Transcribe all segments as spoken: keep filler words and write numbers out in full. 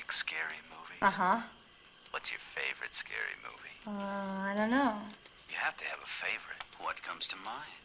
like scary movies? Uh-huh. What's your favorite scary movie? Uh, I don't know. You have to have a favorite. What comes to mind?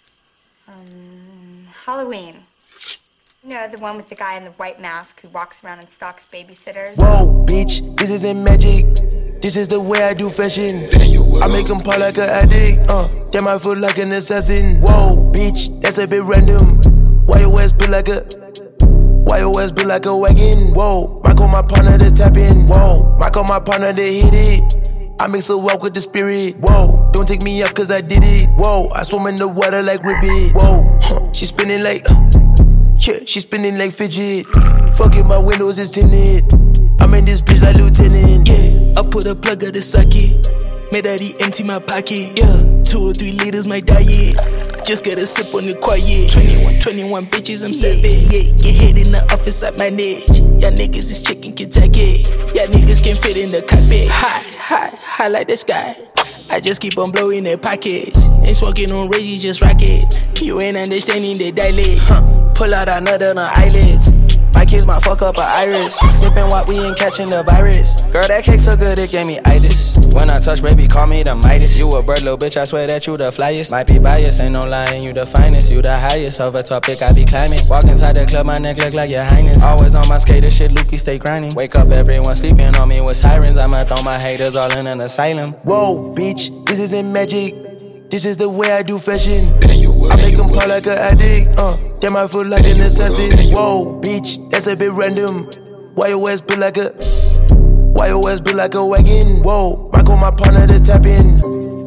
Um, Halloween. You know, the one with the guy in the white mask who walks around and stalks babysitters? Whoa, bitch, this isn't magic. This is the way I do fashion. I make them pop like an addict. Uh, damn, I feel like an assassin. Whoa, bitch, that's a bit random. Why your ass built like a... Why your ass built like a wagon? Whoa, I call my partner to tap in. Whoa, I call my partner to hit it. I mix the walk with the spirit. Whoa, don't take me up cause I did it. Whoa, I swim in the water like Ribbit. Whoa, huh, she spinning like... Uh, yeah, she spinning like fidget. Fucking my windows is tinted. I'm in this bitch like lieutenant. Yeah, I put a plug of the socket. Made that he empty my pocket. Yeah, two or three liters my diet. Just get a sip on the quiet. twenty-one, twenty-one bitches, I'm savage. Yeah, get hit in the office, I manage. Y'all niggas is chicken Kentucky. Y'all niggas can fit in the carpet. High, high, high like the sky. I just keep on blowing their pockets. Ain't smoking on Reggie, just rockets. You ain't understanding the dilate. Huh. Pull out a nut on the eyelids. My kids might fuck up a iris. Sniffing what we ain't catching the virus. Girl, that cake so good it gave me itis. When I touch, baby, call me the Midas. You a bird, little bitch, I swear that you the flyest. Might be biased, ain't no lying, you the finest. You the highest, over topic, I be climbing. Walk inside the club, my neck look like your highness. Always on my skater shit, Lukey stay grinding. Wake up, everyone sleeping on me with sirens. I'ma throw my haters all in an asylum. Whoa, bitch, this isn't magic. This is the way I do fashion. I make them pop like an addict. Uh, damn, I feel like an assassin. Whoa, bitch, that's a bit random. Why your ass built like a... Why your ass built like a wagon? Whoa, I call my partner to tap in.